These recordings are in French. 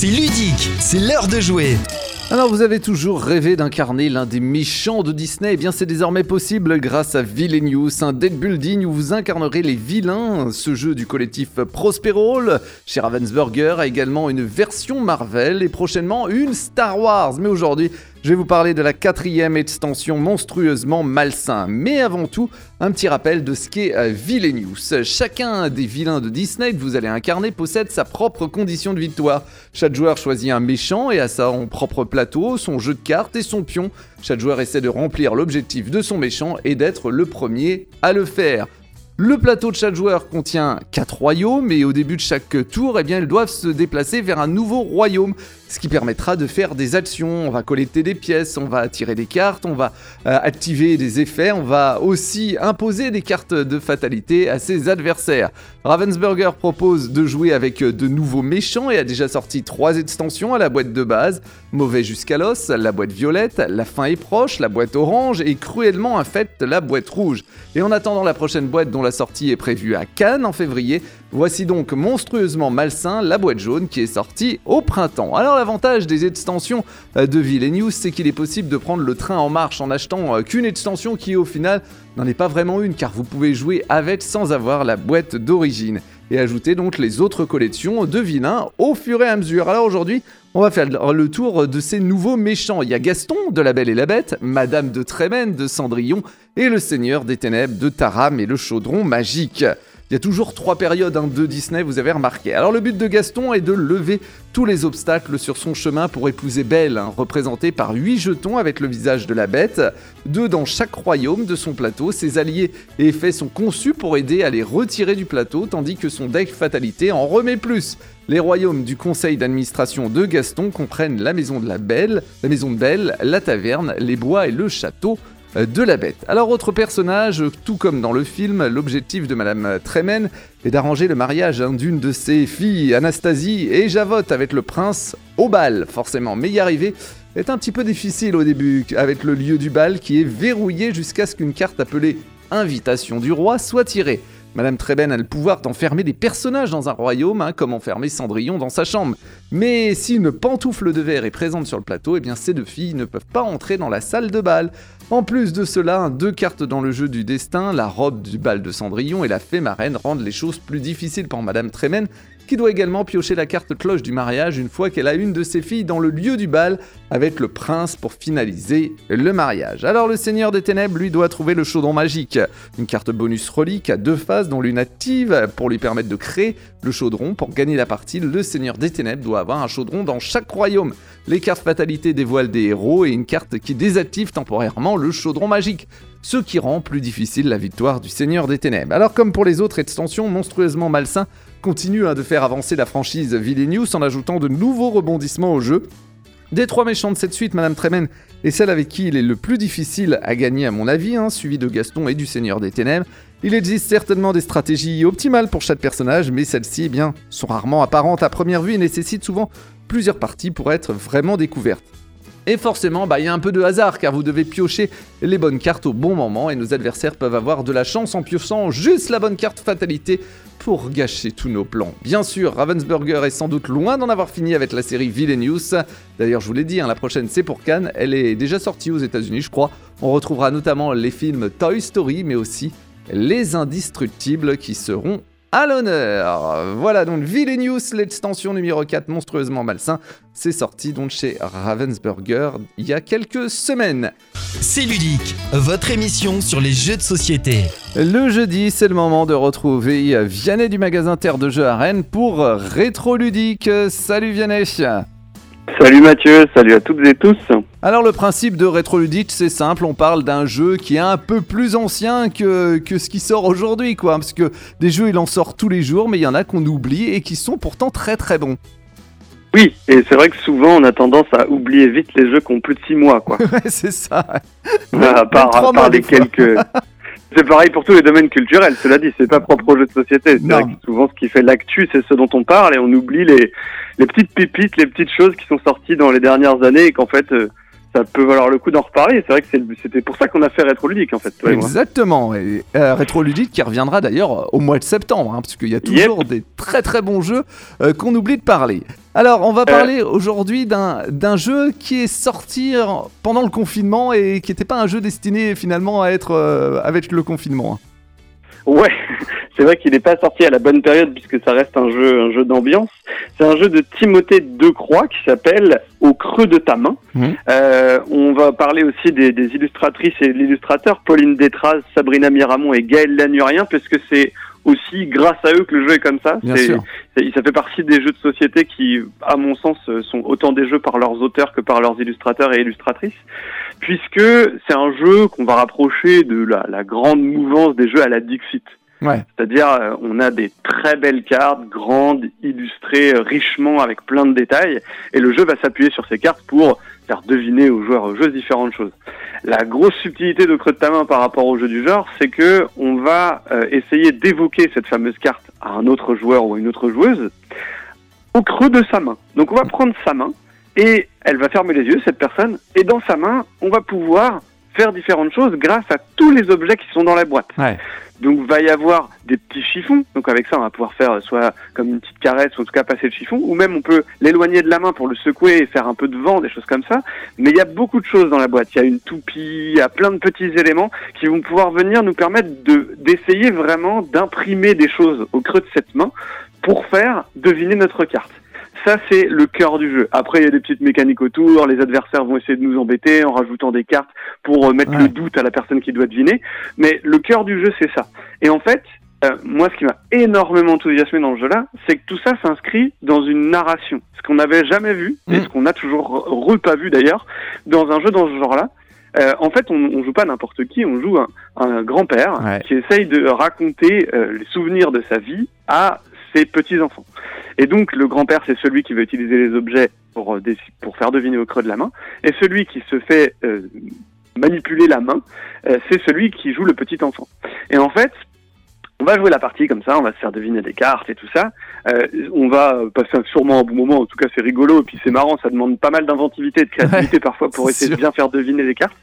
c'est ludique, c'est l'heure de jouer. Alors vous avez toujours rêvé d'incarner l'un des méchants de Disney? Eh bien c'est désormais possible grâce à Villainous, un deck building où vous incarnerez les vilains. Ce jeu du collectif Prosperol chez Ravensburger a également une version Marvel et prochainement une Star Wars. Mais aujourd'hui, je vais vous parler de la 4e extension monstrueusement malsain. Mais avant tout, un petit rappel de ce qu'est Villainous. Chacun des vilains de Disney que vous allez incarner possède sa propre condition de victoire. Chaque joueur choisit un méchant et a son propre plateau, son jeu de cartes et son pion. Chaque joueur essaie de remplir l'objectif de son méchant et d'être le premier à le faire. Le plateau de chaque joueur contient 4 royaumes et au début de chaque tour, ils doivent se déplacer vers un nouveau royaume, ce qui permettra de faire des actions. On va collecter des pièces, on va tirer des cartes, on va activer des effets, on va aussi imposer des cartes de fatalité à ses adversaires. Ravensburger propose de jouer avec de nouveaux méchants et a déjà sorti 3 extensions à la boîte de base: Mauvais jusqu'à l'os, la boîte violette, La fin est proche, la boîte orange et Cruellement infecte, la boîte rouge. Et en attendant la prochaine boîte dont la sortie est prévue à Cannes en février, voici donc Monstrueusement malsain, la boîte jaune qui est sortie au printemps. Alors l'avantage des extensions de Villainous, c'est qu'il est possible de prendre le train en marche en achetant qu'une extension qui au final n'en est pas vraiment une, car vous pouvez jouer avec sans avoir la boîte d'origine et ajouter donc les autres collections de vilains au fur et à mesure. Alors aujourd'hui, on va faire le tour de ces nouveaux méchants. Il y a Gaston de La Belle et la Bête, Madame de Trémène de Cendrillon et le Seigneur des Ténèbres de Taram et le Chaudron Magique. Il y a toujours 3 périodes de Disney, vous avez remarqué. Alors le but de Gaston est de lever tous les obstacles sur son chemin pour épouser Belle, représenté par 8 jetons avec le visage de la bête, 2 dans chaque royaume de son plateau. Ses alliés et effets sont conçus pour aider à les retirer du plateau, tandis que son deck fatalité en remet plus. Les royaumes du conseil d'administration de Gaston comprennent la maison de Belle, la taverne, les bois et le château de la bête. Alors autre personnage, tout comme dans le film, l'objectif de Madame Trémène est d'arranger le mariage d'une de ses filles, Anastasie, et Javotte avec le prince au bal, forcément. Mais y arriver est un petit peu difficile au début, avec le lieu du bal qui est verrouillé jusqu'à ce qu'une carte appelée Invitation du roi soit tirée. Madame Trémène a le pouvoir d'enfermer des personnages dans un royaume, comme enfermer Cendrillon dans sa chambre. Mais si une pantoufle de verre est présente sur le plateau, ces 2 filles ne peuvent pas entrer dans la salle de bal. En plus de cela, 2 cartes dans le jeu du destin, la robe du bal de Cendrillon et la fée marraine, rendent les choses plus difficiles pour Madame Trémène, qui doit également piocher la carte cloche du mariage une fois qu'elle a une de ses filles dans le lieu du bal avec le prince pour finaliser le mariage. Alors le Seigneur des Ténèbres, lui, doit trouver le chaudron magique, une carte bonus relique à 2 faces dont l'une active pour lui permettre de créer le chaudron. Pour gagner la partie, le Seigneur des Ténèbres doit avoir un chaudron dans chaque royaume. Les cartes fatalité dévoilent des héros et une carte qui désactive temporairement le chaudron magique, ce qui rend plus difficile la victoire du Seigneur des Ténèbres. Alors comme pour les autres extensions, Monstrueusement malsain continue de faire avancer la franchise Villainous en ajoutant de nouveaux rebondissements au jeu. Des 3 méchants de cette suite, Madame Trémène est celle avec qui il est le plus difficile à gagner à mon avis, suivi de Gaston et du Seigneur des Ténèbres. Il existe certainement des stratégies optimales pour chaque personnage, mais celles-ci sont rarement apparentes à première vue et nécessitent souvent plusieurs parties pour être vraiment découvertes. Et forcément, il y a un peu de hasard car vous devez piocher les bonnes cartes au bon moment et nos adversaires peuvent avoir de la chance en piochant juste la bonne carte fatalité pour gâcher tous nos plans. Bien sûr, Ravensburger est sans doute loin d'en avoir fini avec la série Villainous. D'ailleurs, je vous l'ai dit, la prochaine c'est pour Cannes, elle est déjà sortie aux États-Unis, je crois. On retrouvera notamment les films Toy Story, mais aussi Les Indestructibles qui seront à l'honneur. Voilà donc Villainous, l'extension numéro 4, Monstrueusement malsain. C'est sorti donc chez Ravensburger il y a quelques semaines. C'est ludique, votre émission sur les jeux de société. Le jeudi, c'est le moment de retrouver Vianney du magasin Terre de Jeux à Rennes pour Rétro Ludique. Salut Vianney. Salut Mathieu, salut à toutes et tous. Alors le principe de Rétro Ludique, c'est simple, on parle d'un jeu qui est un peu plus ancien que ce qui sort aujourd'hui, parce que des jeux il en sort tous les jours, mais il y en a qu'on oublie et qui sont pourtant très très bons. Oui, et c'est vrai que souvent on a tendance à oublier vite les jeux qui ont plus de 6 mois, quoi. Ouais, c'est ça. À part des quelques... C'est pareil pour tous les domaines culturels, cela dit, c'est pas propre aux jeux de société. C'est vrai que souvent ce qui fait l'actu, c'est ce dont on parle et on oublie les petites pépites, les petites choses qui sont sorties dans les dernières années et qu'en fait, ça peut valoir le coup d'en reparler. C'est vrai que c'était pour ça qu'on a fait Rétroludique en fait. Exactement. Et, Rétroludique qui reviendra d'ailleurs au mois de septembre, parce qu'il y a toujours des très très bons jeux qu'on oublie de parler. Alors, on va parler aujourd'hui d'un jeu qui est sorti pendant le confinement et qui n'était pas un jeu destiné finalement à être avec le confinement. Ouais, c'est vrai qu'il n'est pas sorti à la bonne période puisque ça reste un jeu d'ambiance. C'est un jeu de Timothée Decroix qui s'appelle Au creux de ta main. On va parler aussi des illustratrices et de l'illustrateur Pauline Détraz, Sabrina Miramont et Gaël Lanurien, parce que c'est aussi grâce à eux que le jeu est comme ça. Ça fait partie des jeux de société qui, à mon sens, sont autant des jeux par leurs auteurs que par leurs illustrateurs et illustratrices, puisque c'est un jeu qu'on va rapprocher de la grande mouvance des jeux à la Dixit. Ouais. C'est-à-dire, on a des très belles cartes, grandes, illustrées richement avec plein de détails, et le jeu va s'appuyer sur ces cartes pour faire deviner aux joueurs aux jeux différentes choses. La grosse subtilité de Creux de ta main par rapport au jeu du genre, c'est que on va essayer d'évoquer cette fameuse carte à un autre joueur ou une autre joueuse au creux de sa main. Donc on va prendre sa main et elle va fermer les yeux, cette personne, et dans sa main, on va pouvoir faire différentes choses grâce à tous les objets qui sont dans la boîte. Ouais. Donc va y avoir des petits chiffons, donc avec ça on va pouvoir faire soit comme une petite caresse ou en tout cas passer le chiffon, ou même on peut l'éloigner de la main pour le secouer et faire un peu de vent, des choses comme ça. Mais il y a beaucoup de choses dans la boîte, il y a une toupie, il y a plein de petits éléments qui vont pouvoir venir nous permettre d'essayer vraiment d'imprimer des choses au creux de cette main pour faire deviner notre carte. Ça, c'est le cœur du jeu. Après, il y a des petites mécaniques autour. Les adversaires vont essayer de nous embêter en rajoutant des cartes pour mettre le doute à la personne qui doit deviner. Mais le cœur du jeu, c'est ça. Et en fait, moi, ce qui m'a énormément enthousiasmé dans le jeu-là, c'est que tout ça s'inscrit dans une narration. Ce qu'on n'avait jamais vu, et ce qu'on a toujours pas vu d'ailleurs, dans un jeu dans ce genre-là. En fait, on joue pas n'importe qui, on joue un grand-père qui essaye de raconter les souvenirs de sa vie à ses petits-enfants. Et donc, le grand-père, c'est celui qui va utiliser les objets pour faire deviner au creux de la main. Et celui qui se fait manipuler la main, c'est celui qui joue le petit-enfant. Et en fait, on va jouer la partie comme ça, on va se faire deviner des cartes et tout ça. On va passer sûrement un bon moment, en tout cas c'est rigolo, et puis c'est marrant, ça demande pas mal d'inventivité et de créativité parfois pour essayer de bien faire deviner les cartes.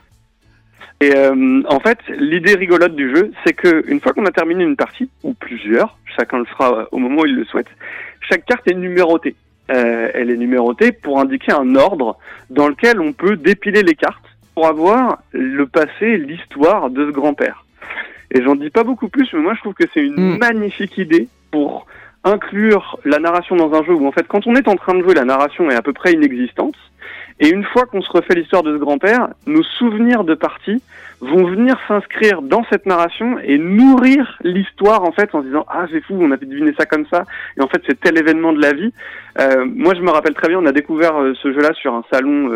Et en fait, l'idée rigolote du jeu, c'est que une fois qu'on a terminé une partie, ou plusieurs, chacun le fera au moment où il le souhaite, chaque carte est numérotée. Elle est numérotée pour indiquer un ordre dans lequel on peut dépiler les cartes pour avoir le passé, l'histoire de ce grand-père. Et j'en dis pas beaucoup plus, mais moi je trouve que c'est une magnifique idée pour inclure la narration dans un jeu où en fait quand on est en train de jouer, la narration est à peu près inexistante. Et une fois qu'on se refait l'histoire de ce grand-père, nos souvenirs de partie vont venir s'inscrire dans cette narration et nourrir l'histoire en fait en se disant ah c'est fou, on a deviné ça comme ça et en fait c'est tel événement de la vie. Moi je me rappelle très bien, on a découvert ce jeu-là sur un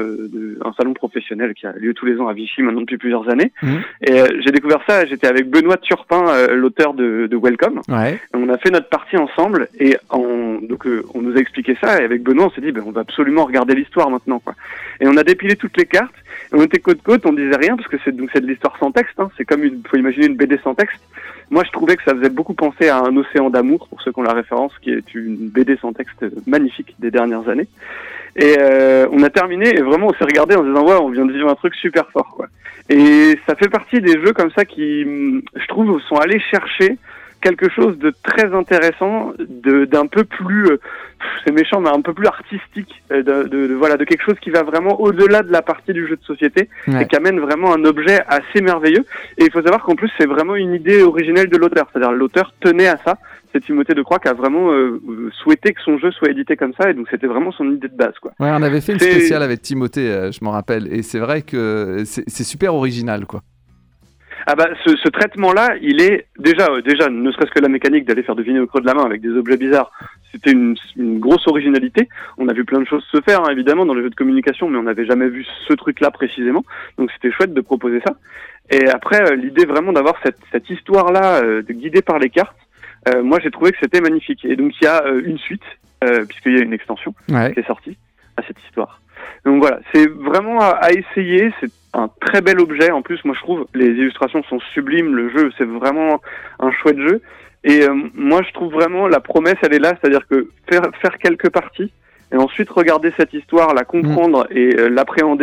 salon professionnel qui a lieu tous les ans à Vichy maintenant depuis plusieurs années. Et j'ai découvert ça, j'étais avec Benoît Turpin, l'auteur de Welcome. Et on a fait notre partie ensemble et donc on nous a expliqué ça et avec Benoît on s'est dit on va absolument regarder l'histoire maintenant quoi. Et on a dépilé toutes les cartes. Et on était côte à côte, on disait rien parce que c'est de l'histoire sans texte. C'est comme faut imaginer une BD sans texte. Moi, je trouvais que ça faisait beaucoup penser à Un océan d'amour pour ceux qui ont la référence, qui est une BD sans texte magnifique des dernières années. Et on a terminé et vraiment on s'est regardé en se disant on vient de vivre un truc super fort quoi. Et ça fait partie des jeux comme ça qui, je trouve, sont allés chercher quelque chose de très intéressant, d'un peu plus, c'est méchant, mais un peu plus artistique, de quelque chose qui va vraiment au-delà de la partie du jeu de société et qui amène vraiment un objet assez merveilleux. Et il faut savoir qu'en plus, c'est vraiment une idée originelle de l'auteur. C'est-à-dire, l'auteur tenait à ça. C'est Timothée Decroix qui a vraiment souhaité que son jeu soit édité comme ça, et donc c'était vraiment son idée de base, quoi. Ouais, on avait fait une spéciale avec Timothée, je m'en rappelle, et c'est vrai que c'est super original, quoi. Ah bah ce traitement-là, il est déjà ne serait-ce que la mécanique d'aller faire deviner au creux de la main avec des objets bizarres, c'était une grosse originalité. On a vu plein de choses se faire évidemment dans les jeux de communication, mais on n'avait jamais vu ce truc-là précisément. Donc c'était chouette de proposer ça. Et après l'idée vraiment d'avoir cette histoire-là guidée par les cartes, moi j'ai trouvé que c'était magnifique. Et donc il y a une suite puisqu'il y a une extension qui est sortie à cette histoire. Donc voilà, c'est vraiment à essayer, c'est un très bel objet. En plus, moi je trouve les illustrations sont sublimes, le jeu c'est vraiment un chouette jeu. Et moi je trouve vraiment la promesse elle est là, c'est-à-dire que faire quelques parties et ensuite regarder cette histoire, la comprendre et l'appréhender,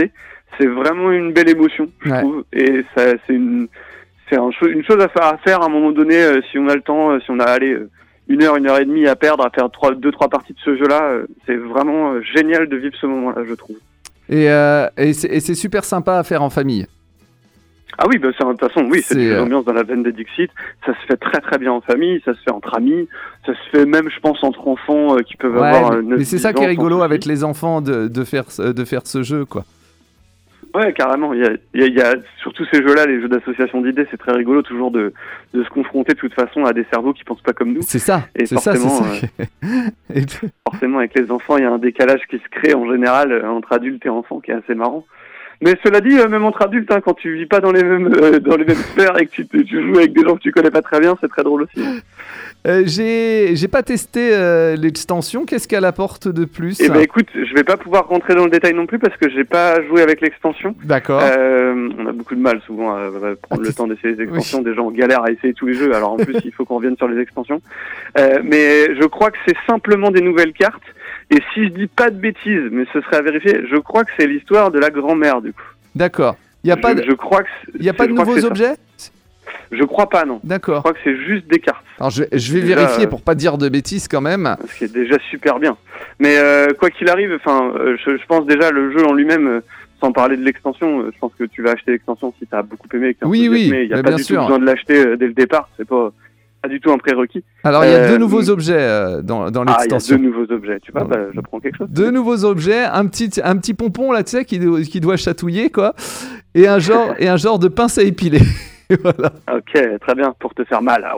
c'est vraiment une belle émotion, je trouve. Et ça, une chose à faire à un moment donné, si on a le temps, si on a une heure et demie à perdre, à faire 2-3 parties de ce jeu-là, c'est vraiment génial de vivre ce moment-là, je trouve. Et c'est super sympa à faire en famille. Ah oui, de toute façon, oui, c'est une ambiance dans la veine des Dixit. Ça se fait très très bien en famille, ça se fait entre amis, ça se fait même, je pense, entre enfants qui peuvent avoir 9 mais c'est ça qui est rigolo avec les enfants de faire ce jeu, quoi. Ouais, carrément. Il y a surtout ces jeux-là, les jeux d'association d'idées, c'est très rigolo toujours de se confronter de toute façon à des cerveaux qui pensent pas comme nous. C'est ça. Et forcément, forcément, avec les enfants, il y a un décalage qui se crée en général entre adultes et enfants qui est assez marrant. Mais cela dit, même entre adultes, quand tu vis pas dans les mêmes sphères et que tu joues avec des gens que tu connais pas très bien, c'est très drôle aussi. J'ai pas testé l'extension. Qu'est-ce qu'elle apporte de plus? Eh ben écoute, je vais pas pouvoir rentrer dans le détail non plus parce que j'ai pas joué avec l'extension. D'accord. On a beaucoup de mal souvent à prendre le temps d'essayer les extensions. Oui. Des gens galèrent à essayer tous les jeux. Alors en plus, il faut qu'on revienne sur les extensions. Mais je crois que c'est simplement des nouvelles cartes. Et si je dis pas de bêtises, mais ce serait à vérifier, je crois que c'est l'histoire de la grand-mère du coup. D'accord. Il y a pas de nouveaux objets? Je crois pas, non. D'accord. Je crois que c'est juste des cartes. Alors je vais vérifier pour pas dire de bêtises quand même. Ce qui est déjà super bien. Mais quoi qu'il arrive, je pense déjà le jeu en lui-même, sans parler de l'extension, je pense que tu vas acheter l'extension si t'as beaucoup aimé. Oui, mais il n'y a pas du tout besoin de l'acheter dès le départ. C'est pas du tout un prérequis. Alors il y a 2 nouveaux objets dans l'extension. Il y a 2 nouveaux objets. Tu vois, j'apprends quelque chose. 2 nouveaux objets, un petit pompon là, tu sais, qui doit chatouiller quoi, et un genre de pince à épiler. Voilà. Ok, très bien, pour te faire mal.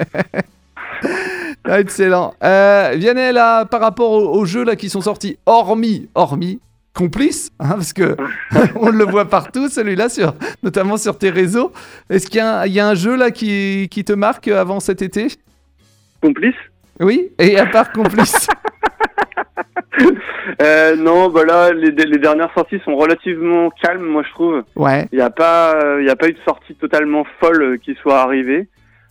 Excellent. Vianney, là, par rapport aux jeux là qui sont sortis, hormis Complice, parce que on le voit partout, celui-là, notamment sur tes réseaux. Est-ce qu'il y a un jeu là qui te marque avant cet été? Complice? Oui, et à part Complice. Non, là, les dernières sorties sont relativement calmes, moi je trouve. Ouais. Il y a pas eu de sortie totalement folle qui soit arrivée.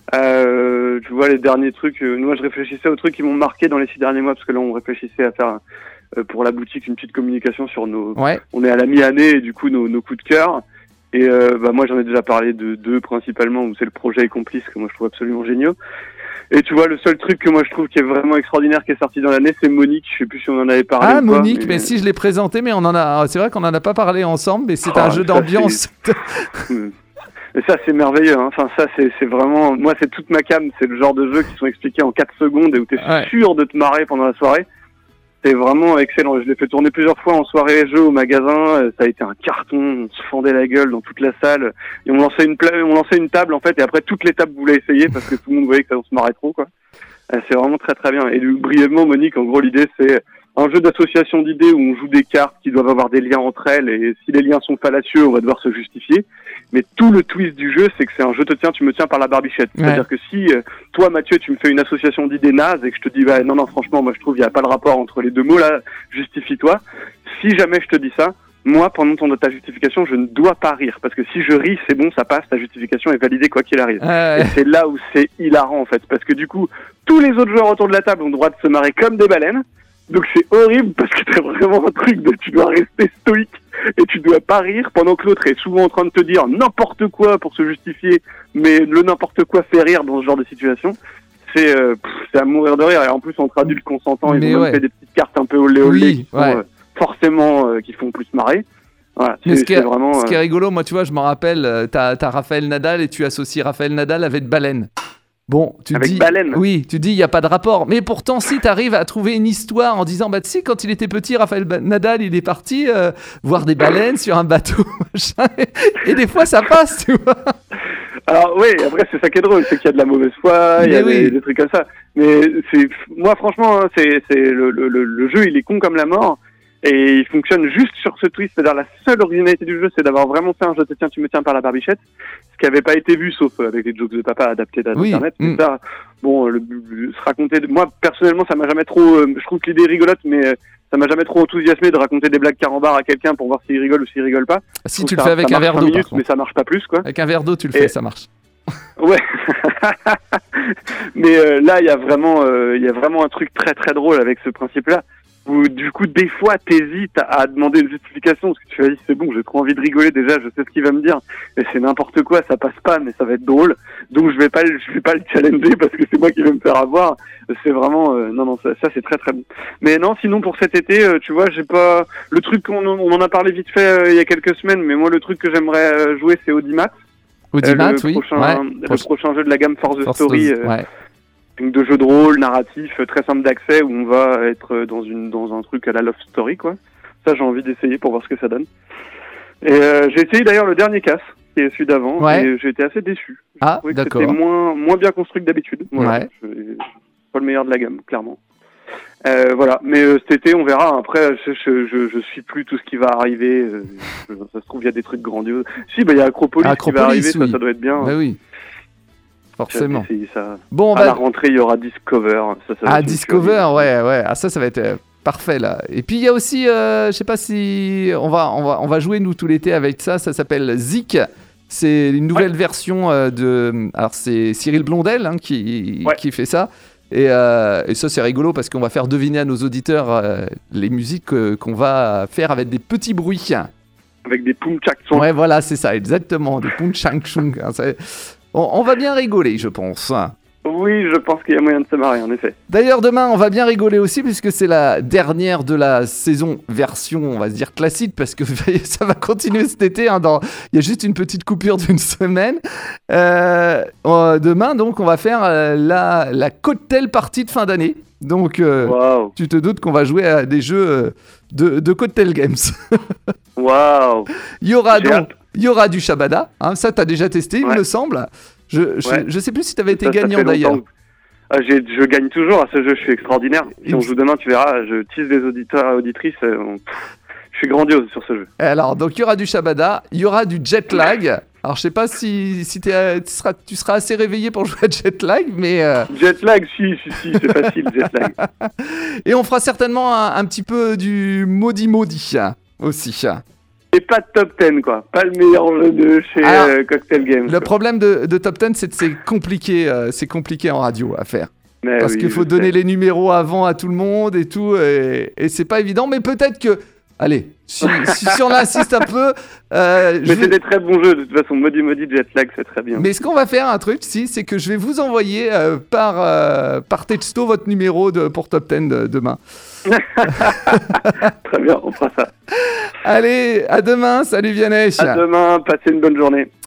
Tu vois, les derniers trucs, moi je réfléchissais aux trucs qui m'ont marqué dans les 6 derniers mois, parce que là on réfléchissait à faire pour la boutique une petite communication sur on est à la mi-année et du coup nos coups de cœur. Et moi j'en ai déjà parlé de 2 principalement, où c'est le projet Complice que moi je trouve absolument génial. Et tu vois, le seul truc que moi je trouve qui est vraiment extraordinaire qui est sorti dans l'année, c'est Monique. Je sais plus si on en avait parlé. Ah, Monique, mais si je l'ai présenté, mais c'est vrai qu'on en a pas parlé ensemble, mais c'est un jeu d'ambiance. Mais ça, c'est merveilleux. Enfin, ça, c'est vraiment, moi, c'est toute ma came. C'est le genre de jeu qui sont expliqués en 4 secondes et où t'es sûr de te marrer pendant la soirée. C'est vraiment excellent. Je l'ai fait tourner plusieurs fois en soirée jeu au magasin. Ça a été un carton. On se fendait la gueule dans toute la salle. Et on lançait une table, en fait. Et après, toutes les tables voulaient essayer parce que tout le monde voyait que ça se marrait trop, quoi. C'est vraiment très, très bien. Et brièvement, Monique, en gros, l'idée, c'est un jeu d'association d'idées où on joue des cartes qui doivent avoir des liens entre elles. Et si les liens sont fallacieux, on va devoir se justifier. Mais tout le twist du jeu, c'est que c'est un je te tiens, tu me tiens par la barbichette. Ouais. C'est-à-dire que si toi, Mathieu, tu me fais une association d'idées nazes et que je te dis non, franchement, moi je trouve il n'y a pas le rapport entre les 2 mots là, justifie-toi. Si jamais je te dis ça, moi, pendant ta justification, je ne dois pas rire. Parce que si je ris, c'est bon, ça passe, ta justification est validée quoi qu'il arrive. Et c'est là où c'est hilarant en fait. Parce que du coup, tous les autres joueurs autour de la table ont le droit de se marrer comme des baleines. Donc c'est horrible parce que t'as vraiment un truc de tu dois rester stoïque et tu dois pas rire pendant que l'autre est souvent en train de te dire n'importe quoi pour se justifier, mais le n'importe quoi fait rire dans ce genre de situation. C'est à mourir de rire et en plus entre adultes consentants, ils ont même fait des petites cartes un peu olé qui font, forcément qui font plus marrer. Voilà, mais ce qui est rigolo, moi tu vois, je me rappelle, t'as Raphaël Nadal et tu associes Raphaël Nadal avec baleine. Bon, tu dis, oui, tu dis il y a pas de rapport, mais pourtant si tu arrives à trouver une histoire en disant tu sais quand il était petit, Raphaël Nadal il est parti voir des baleines sur un bateau et des fois ça passe, tu vois. Alors oui, après c'est ça qui est drôle, c'est qu'il y a de la mauvaise foi, il y a des trucs comme ça. Mais moi franchement, c'est le jeu il est con comme la mort. Et il fonctionne juste sur ce twist, c'est-à-dire la seule originalité du jeu, c'est d'avoir vraiment fait un je te tiens, tu me tiens par la barbichette, ce qui n'avait pas été vu, sauf avec les jokes de papa adaptés d'Internet. Ça, se raconter, moi personnellement, ça m'a jamais trop, je trouve que l'idée est rigolote, mais ça m'a jamais trop enthousiasmé de raconter des blagues carambar à quelqu'un pour voir s'il rigole ou s'il rigole pas. Si tu le fais avec un verre d'eau, mais ça marche pas plus, quoi. Avec un verre d'eau, tu le fais, ça marche. Ouais. Mais là, il y a vraiment un truc très très drôle avec ce principe-là. où du coup des fois t'hésites à demander une justification parce que tu vas dire c'est bon, j'ai trop envie de rigoler déjà, je sais ce qu'il va me dire, mais c'est n'importe quoi, ça passe pas, mais ça va être drôle, donc je vais pas le challenger parce que c'est moi qui vais me faire avoir. C'est vraiment non ça c'est très très bon. Mais non, sinon pour cet été, tu vois, j'ai pas le truc on en a parlé vite fait il y a quelques semaines, mais moi le truc que j'aimerais jouer c'est Audimat. Audimat, oui. Le prochain jeu de la gamme Force Story. Ouais. De jeux de rôle, narratif, très simple d'accès où on va être dans un truc à la Love Story, quoi. Ça, j'ai envie d'essayer pour voir ce que ça donne. Et j'ai essayé d'ailleurs le dernier casse, qui est celui d'avant, et j'ai été assez déçu. Ah, j'ai trouvé d'accord. que c'était moins bien construit que d'habitude. Voilà. Ouais. Pas le meilleur de la gamme, clairement. Voilà, mais cet été, on verra. Après, je suis plus tout ce qui va arriver. Ça se trouve, il y a des trucs grandioses. Si, il y a Acropolis qui va arriver, oui. ça doit être bien. Bah oui. Forcément. Ça. Bon, à la rentrée, il y aura Discover. Discover, ouais. Ah, ça va être parfait là. Et puis il y a aussi, je sais pas si on va jouer nous tout l'été avec ça. Ça s'appelle Zik. C'est une nouvelle version de. Alors c'est Cyril Blondel qui fait ça. Et ça c'est rigolo parce qu'on va faire deviner à nos auditeurs les musiques qu'on va faire avec des petits bruits. Avec des poum tchak tsong. Ouais, voilà, c'est ça, exactement, des poum tchak tsong. On va bien rigoler, je pense. Oui, je pense qu'il y a moyen de se marrer, en effet. D'ailleurs, demain, on va bien rigoler aussi, puisque c'est la dernière de la saison version, on va se dire, classique, parce que ça va continuer cet été. Il y a juste une petite coupure d'une semaine. Demain, donc, on va faire la cocktail partie de fin d'année. Donc, tu te doutes qu'on va jouer à des jeux de cocktail games. Waouh. Il y aura du Shabada, hein, ça t'as déjà testé, il me semble. Je sais plus si t'avais été gagnant d'ailleurs. Je gagne toujours à ce jeu, je suis extraordinaire. Si on joue demain, tu verras, je tease les auditeurs et auditrices. Je suis grandiose sur ce jeu. Alors, donc il y aura du Shabada, il y aura du jet lag. Alors, je sais pas si tu seras assez réveillé pour jouer à jet lag, mais... Jet lag, si, c'est facile, jet lag. Et on fera certainement un petit peu du Maudit aussi. Et pas de top 10, quoi. Pas le meilleur jeu de chez Cocktail Games. Le problème de top 10, c'est que c'est compliqué en radio à faire. Parce qu'il faut donner les numéros avant à tout le monde et tout, et c'est pas évident, mais peut-être que... Allez, si on insiste un peu... mais c'est des très bons jeux, de toute façon, Maudit Jet Lag, c'est très bien. Mais ce qu'on va faire, un truc, c'est que je vais vous envoyer par texto votre numéro pour Top 10 demain. Très bien, on fera ça. Allez, à demain, salut Vianney. À demain, passez une bonne journée.